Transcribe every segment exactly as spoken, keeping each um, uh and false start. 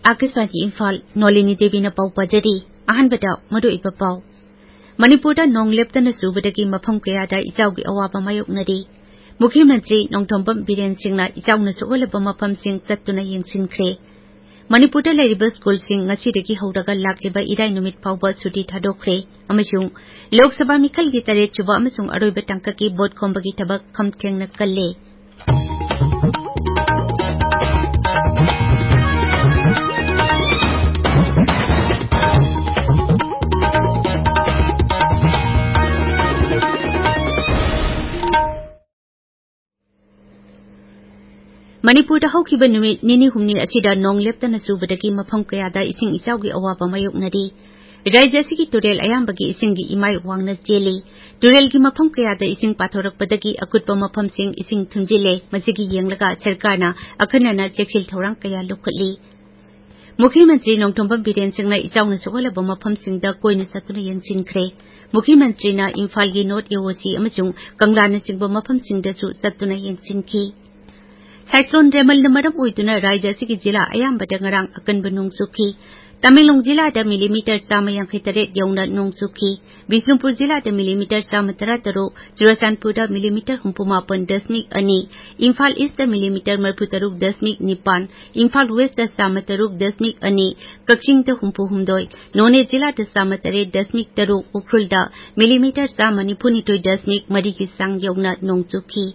आकाशवाणी इम्फाल नोलिनी देवी पाउ पाजरी अहनबदा मरुइबा पाउ मणिपुर नोंग लेप्तना चुबदगी मफम कयादा इचाउगी अवाबा मायोक्नरी मुख्यमंत्री नोंथोंबम बीरेन सिंहना इचाउना सोगलबा मफमसिंग चत्तुना येंसिनख्रे मणिपुर लेरिबा स्कूलसिंग ngasiदगी हौरगा लाक्लिबा इराय नुमित फाउबा सुटी थादोख्रे अमसुंग लोकसभा मिखलगी तरेत चुबा अमसुंग अरोइबा टांकाकी बोट खोंबगी थबक खमथेंगना कल्ले मणिपुर हौखिब नुमित निनी हुमनी असिदा नोंग लेप्तना चुबदगी मफम कयादा इसिंग इचाउगी अवाबा मायोक्नरी राज्य असिगी तुरेल अयाम्बगी इसिंगी इमाय वांगना चेली तुरेलगी मफम कयादा इसिंग पाथोरकपदगी अकुटपा मफमसिंग इसिंग थुंजिले मसिगी येंगलगा सरकारना अखनना चेक्सिल थौरांग कया लुखटली मुख्यमंत्री नोंथोंबम बीरेन सिंहना इचाउना सोगलबा मफमसिंगदा कोइना सतुना येंसिनख्रे मुख्यमंत्रीना इम्फालगी नॉर्थ एओसी अमसुंग कंगलाना चिंगबा मफमसिंगदसु सतुना येंसिनखी साइक्लोन रेमल मरम ओइदुना राज्य असिगी जिला अयाम्बदा ngarang अकनबा नोंग चुखी तमिलनाडु जिलादा मिलीमीटर चामा यांखै तरेट यौना नोंग चुखी बिष्णुपुर जिलादा मिलीमीटर चामा तरा तरुक चुराचानपुरदा मिलीमीटर हुम्पुमापन दशमिक अनि इम्फाल ईस्टदा मिलीमीटर मरफु तरुक दशमिक निपान इम्फाल वेस्टदा चामा तरुक दशमिक अनि कक्सिंगदा हुम्पु हुमदोय नोने जिलादा चामा तरेट दशमिक तरुक उख्रुलदा मिलीमीटर चामा निफुनिथोय दशमिक मरीगी सांग यौना नोंग चुखी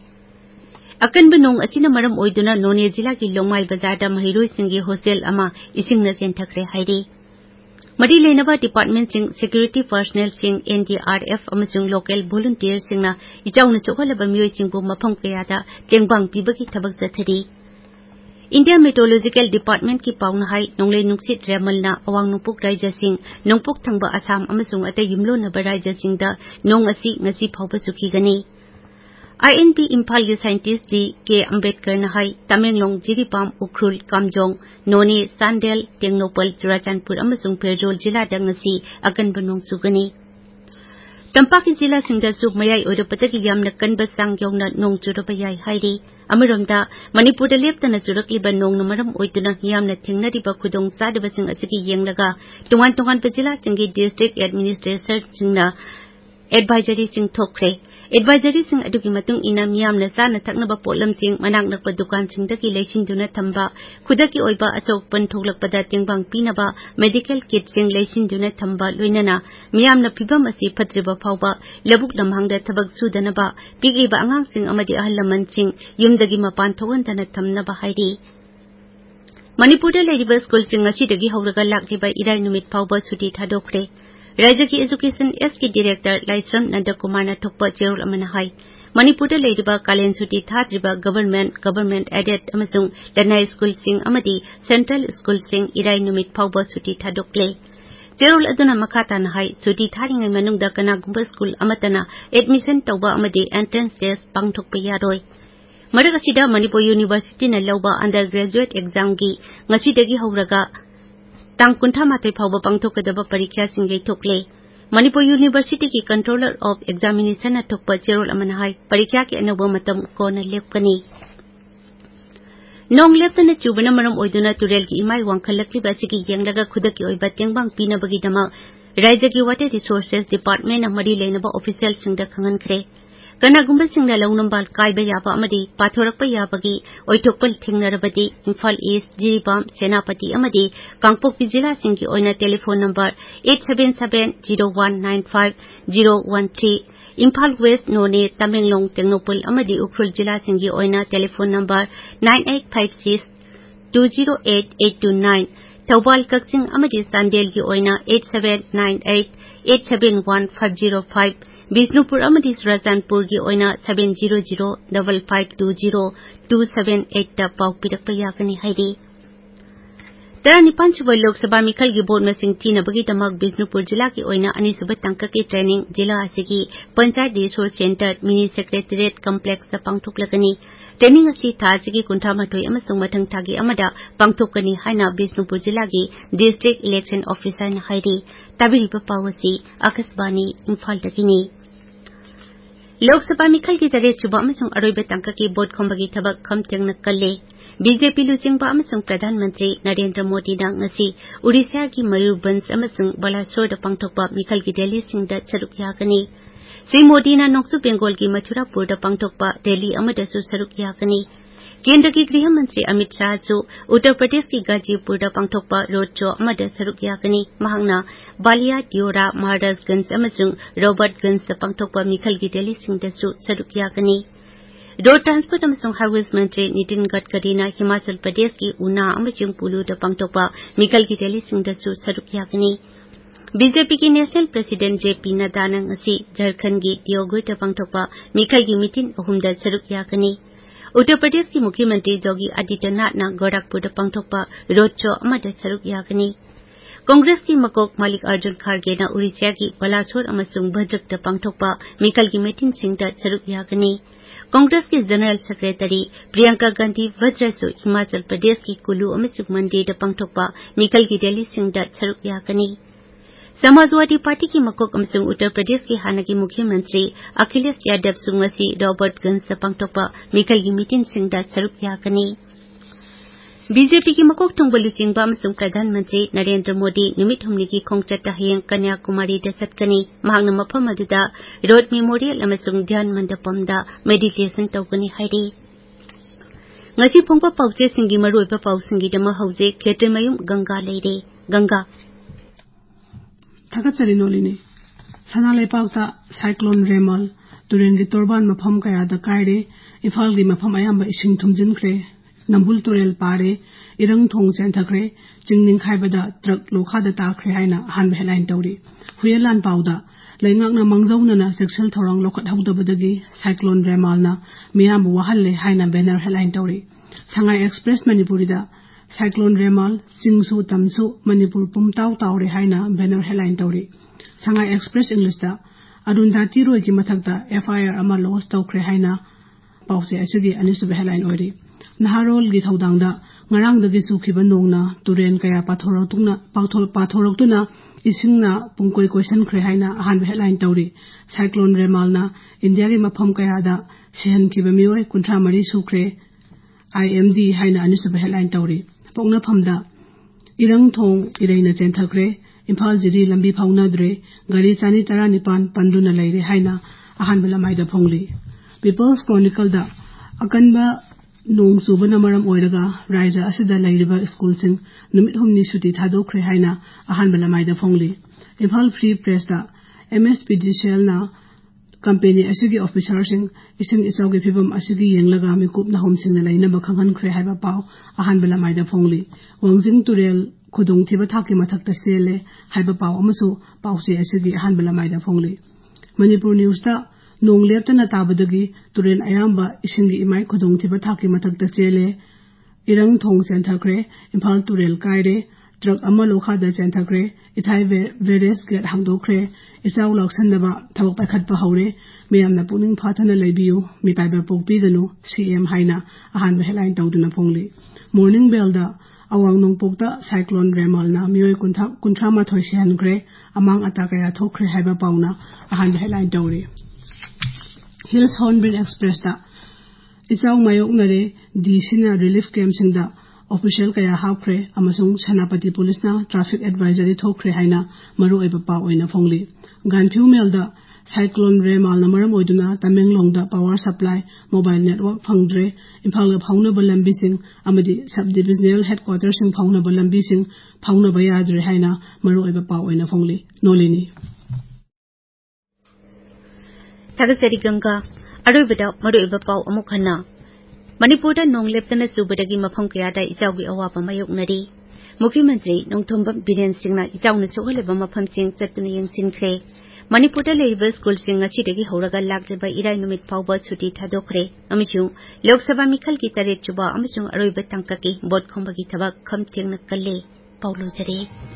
अकनब नोंग असिना मरम ओइदुना नोने जिला की लोंगमाई बाजारदा महिरोई सिंगी होस्टेल अमा इसिंगना चेंथखरे हाइरी मरी लेनबा डिपार्टमेंट सिंग सिक्योरिटी पर्सनल सिंग एनडीआरएफ अमसुंग लोकल वॉलंटियर सिंगना इचाउना सोगलबा मियोय सिंगबु मफम कयादा तेंगबांग पिबगी थबक जथरी इंडिया मेट्रोलॉजिकल डिपार्टमेंट की पाउना हाई नोंगले नुक्सित रेमलना अवांग नुपुक राज्य सिंग नोंगपुक थंगबा असम अमसुंग अतै युमलोनबा राज्य सिंगदा नोंग असि ngasi फाउबा सुखीगनी आईएनपी इम्फाल के साइंटिस्ट डी के अम्बेडकर नहाई तमेंगलोंग जिरीपाम उख्रुल कामजोंग नोने सांडेल तेंगनोपल चुराचानपुर अमसुंग फेरजोल जिला ngasi अकनब नोंग सुगनी तंपाकी जिला सिंगदसु मयाई ओरपतगी यामना कनबा सांग यौना नोंग चुरबा याई हाइरी अमरोमदा मणिपुर लेप्तना चुरकलिबा नोंगना मरम ओइदुना यामना थेंगनरिबा खुदोंग चादबसिंग असिगी येंगलगा तोंगान तोंगान जिला सिंगी डिस्ट्रिक्ट एडमिनिस्ट्रेटर सिंगना एडवाइजरी सिंग थोखरे एडवाइजरी सिंग अदुगी मतुंग इना मियामना चाना थकनबा पोलम सिंग मनाक नकबा दुकान सिंगदगी लेसिनदुना थंबा खुदकी ओइबा अचौपन थोगलकपदा तेंगबांग पिनबा मेडिकल किट सिंग लेसिनदुना थंबा लोइनना मियामना फिबम असि फत्रिबा फावबा लबुक लमहांगदा थबक सुदनबा पिगिबा अंगांग सिंग अमदि अहल लमन सिंग युमदगी मपान थोगनदना थमनबा हाइरी मणिपुरदा लेरिबा स्कूल सिंग असिदगी हौरगा लाक्लिबा इराय नुमित फावबा सुटी थादोखरे राज्य की एजुकेशन एस की डायरेक्टर लाइसम नंदकुमार थोप चेरोल हाई मणिपुर लेरिबा कालेन सुटी थाद्रिबा गवर्नमेंट गवर्नमेंट एडेड अमसुंग लनाई स्कूल सिंग अमदी सेंट्रल स्कूल सिंग इराय नुमित फावबा सुटी थादोक्ले चेरोल अदुना मखाताना हाई सुटी थारिंगै मनुंगदा कनागुंबा स्कूल अमतना एडमिशन तौबा अमदी एंट्रेंस टेस्ट पांगथोकपा यारोय मरग असिदा मणिपुर यूनिवर्सिटी न लौबा अंडर ग्रेजुएट एग्जाम की ngasiदगी हौरगा तांग कुंथा माथे फावबा पांगथोकदबा परीक्षा सिंगै थोकले मणिपुर यूनिवर्सिटी की कंट्रोलर ऑफ एग्जामिनेशन अथोकपा चेरोल अमना हाई परीक्षा की अनौबा मतम कोना लेपकनी नोंग लेप्तना चुबना मरम ओइदुना तुरेल की इमाय वांखलकलिबा असिगी येंगलगा खुदकी ओइबा तेंगबांग पिनबगीदमक राज्य की वाटर रिसोर्सेस डिपार्टमेंट मरी लेनबा ऑफिशियल सिंगदा खंगनख्रे कनागुंबा सिंगना लौनंबाल कायबा याबा अमदी पाथोरकपा याबगी ओइथोकपल थेंगनरबदी इम्फाल ईस्ट जिरीबाम सेनापति अमदी कांगपोकपी जिला सिंगी ओइना telephone number eight seven seven zero one nine five zero one three Imphal west Noney Tamenglong Tengnoupal अमदी उख्रुल जिला सिंगी ओइना telephone number nine eight five six two zero eight eight two nine Thoubal Kakching अमदी सांडेल की ओइना eight seven nine eight eight seven one five zero five Bishnupur अमदी सुराचानपुर की ओइना seven zero zero five five two zero two seven eight ता पाउ पिरकपा यागनी हाइरी तरह सुबह लोकसभा मिखल की board मसिंग थीनबगीदमक Bishnupur जिला की ओइना अनिसुबह तंक की ट्रेनिंग जिला असिगी panchayat resource centre mini secretariat complex पांगथोकलगनी ट्रेनिंग असि था असिगी कुंथामाथोय अमसुंग मथंग थागी अमदा पांगथोकनी हाइना बिष्णुपुर जिला की डिस्ट्रिक्ट इलेक्शन ऑफिसर न हाइरी तबिरिबा पावसी आकाशवाणी इम्फाल दगिनी लोकसभा मिखल की तरह चुबा अमसुंग अरोइबा तंका की बोट खोंबगी थबक खमतेंगना कल्ले बीजेपी लुचिंगबा अमसुंग प्रधानमंत्री नरेंद्र मोदी ना ngasi उड़ीसा की मयूरभंज अमसुंग बालासोर पांगथोकपा मिखल की रैली सिंगदा सरुक यागनी श्री मोदी ना नोक्सु बेंगोल की मथुरापुर पांगथोकपा रैली अमदसु सरुक यागनी केंद्र की गृह मंत्री अमित शाह जो उत्तर प्रदेश की गाजीपुर पांगथोकपा रोड शो अमद सरुक यागनी महांगना बालिया दियोरा महाराजगंज अमसुंग रॉबर्टगंज पांगथोकपा मिखल की रैली सिंगदसु सरुक यागनी रोड ट्रांसपोर्ट अमसुंग हाईवेज मंत्री नितिन गडकरी ना हिमाचल प्रदेश की उना अमसुंग पुलु पांगथोकपा मिखल की रैली सिंगदसु सरुक यागनी बीजेपी की नेशनल प्रेसिडेंट जेपी नड्डा ना ngasi झारखंड की दियोगुर पांगथोकपा मिखल की मीटिंग अहुमदा सरुक यागनी उत्तर प्रदेश की मुख्यमंत्री योगी आदित्यनाथ ना गोरखपुर पांगथोकपा रोड शो अमद सरुक यागनी कांग्रेस की मकोक मल्लिकार्जुन खड़गे ना उड़ीसा की बालासोर अमसुंग भद्रक पांगथोकपा मिखल की मीटिंग सिंगदा सरुक यागनी कांग्रेस की जनरल सेक्रेटरी प्रियंका गांधी वड्रासु हिमाचल प्रदेश की कुल्लू अमसुंग मंडी पांगथोकपा मिखल की रैली सिंगदा सरुक यागनी समाजवादी पार्टी की मकोक अमसुंग उत्तर प्रदेश की हाना की मुख्यमंत्री अखिलेश यादव सुंगसी रॉबर्टगंज पांगथोकपा मिखल की मीटिंग सिंगदा सरुक यागनी बीजेपी की मकोक थोंगबा लुचिंगबा अमसुंग प्रधानमंत्री नरेंद्र मोदी नुमित हुमनी की खोंगचता हयेंग कन्याकुमारी दा चटकनी महांगना मफम अदुदा रोड मेमोरियल अमसुंग ध्यान मंडपमदा मेडिटेशन तौगनी हाइरी ngasi phongpa pauche singi maruiba pausingi dama hauze khetrimayum ganga leire ganga thagatsari noline sanalai pauta cyclone remal turengi torban mafam kaya da kaire ifal gi mafam ayamba ising thumjin khre nambul turel pare irang thong chen thakre chingning khaibada truck lokha da ta khre haina han headline tawri huyelan pauda laingak na mangjauna na sexual thorang lokhat haudabadagi cyclone remal na miyam wahalle haina banner headline tawri sangai express manipuri da cyclone remal chingsu tamsu manipur pumtaw tawre haina banner headline tawri sangai express english da arundhati roi ki mathakta F I R ama lodge tawkhre haina pause asigi anisub headline oiri naharol gi thodang da ngarang dagi sukhiba nongna turen kaya pathorotuna pauthol pathorotuna isingna pungkoi question khre haina han headline tawri cyclone remal na india gi mafam kaya da sihan kiba mioi kunthra mari sukre I M D haina anisub headline tawri pokna phamda irang thong ireina chenthakre imphal jiri lambi phauna dre gari chani tara nipan panduna leire haina ahan bela maida phongli people's chronicle da akanba nong subana maram oiraga raija asida leiriba school sing numit humni suti thadokre haina ahan bela maida phongli imphal free press da M S P D C L na company asigi officer sing ising isauge phibam asigi yenglaga mikup na hom sing na leina bakhangan khre haiba paw ahan bela maida phongli wangjing turel khudung thiba thaki mathakta sele haiba paw amasu pawse asigi ahan bela maida phongli Manipur news da nong leptana tabadagi turen ayamba isingi imai khudung thiba thaki mathakta sele irang thong chenthakre imphal turel kaire truck ama lokha da chenthakre ithai veres get hangdokre isau laksanaba thabak pakhat pa haure meyamna puning phathana leibiu mi paiba pokpi ganu C M haina ahan be headline tawduna phongli morning bell da awang nongpokta cyclone remal na mioi kuntha kunthra ma thoisian gre amang atakaya thokre haiba pauna ahan be headline tawri Hills Hornbill Express da isau mayok nare D C na relief camp sing da official kaya hapkhre amasung Sanapati police na traffic advisory thokre haina maru eba pa oina phongli Ganphu Mel da cyclone remal na maram oiduna Tamenglong da power supply mobile network phangdre imphal ga phauna balambi sing amadi sub divisional headquarters sing phauna balambi sing phauna bayadre haina maru eba pa oina phongli nolini Thagatsari ganga aroibada maru eba paw amuk hana Manipur da nong leptana subadagi mafam kayada isaugi awapa mayoknari Mukhyamatri Nongthombam Biren Singh na isauna sohaleba mafam sing chatuna yengsinkhre Manipur da leiba school sing ngasidagi horaga lakreba irai numit phawba chuti thadokre amasung Lok Sabha mikhal ki taret chuba amasung aroiba tangkaki bot khombagi thabak khamthengna kalle Paulo Jare